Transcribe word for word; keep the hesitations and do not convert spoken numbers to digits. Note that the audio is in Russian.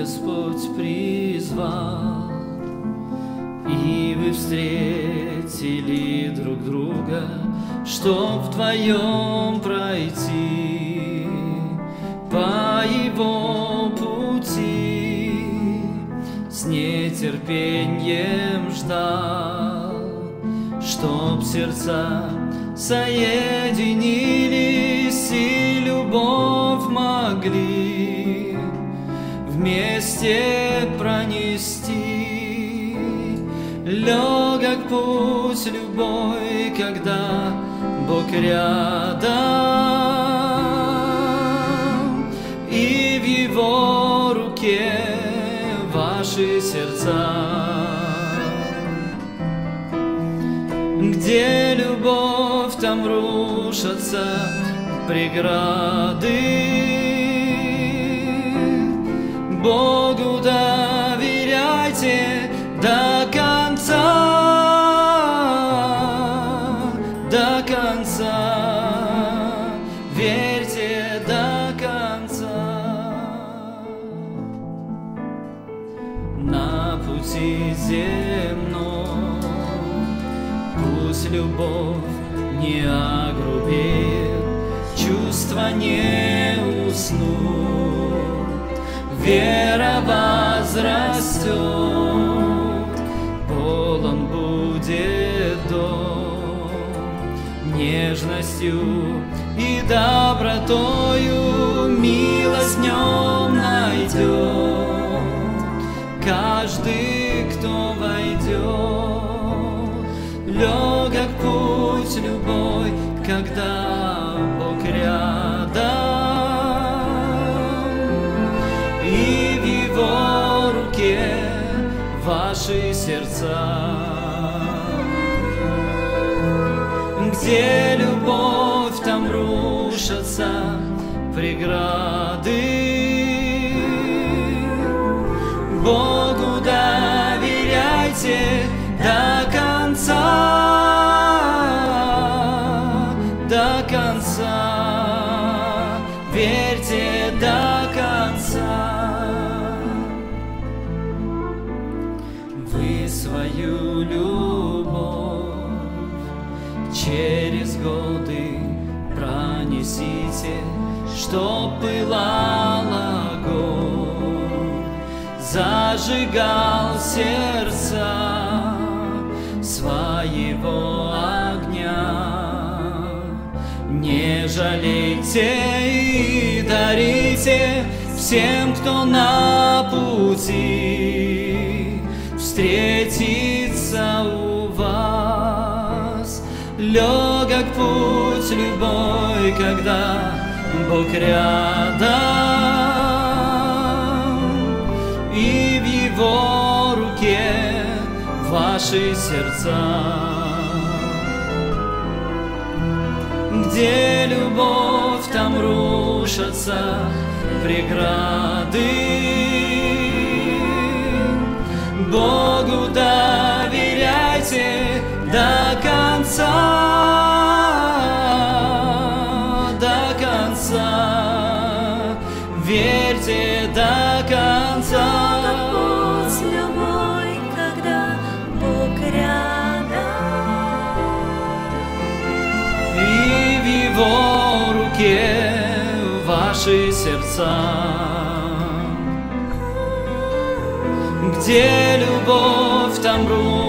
Господь призвал, и вы встретили друг друга, чтоб вдвоем пройти по Его пути. С нетерпением ждал, чтоб сердца соединились и любовь могли вместе пронести. Легок путь любой, когда Бог рядом, и в Его руке ваши сердца. Где любовь, там рушатся преграды. Богу доверяйте до конца, до конца, верьте до конца. На пути земном пусть любовь не огрубеет, чувства не уснут, вера возрастет, полон будет дом нежностью и добротою, милость в нем найдет каждый, кто войдет. Легок путь любой, когда Бог рядом, и в Его руке ваши сердца. Где любовь, там рушатся преграды. Богу доверяйте до конца, до конца, верьте до конца. Вы свою любовь через годы пронесите, чтоб пылал огонь, зажигал сердца своего огня. Не жалейте и дарите всем, кто на пути встретится у вас. Легок путь любой, когда Бог рядом, и в Его руке ваши сердца. Где любовь, там рушатся преграды. Богу доверяйте до конца, до конца, верьте до конца. Путь любой, когда Бог рядом, и в Его руке ваши сердца. Где любовь, там рука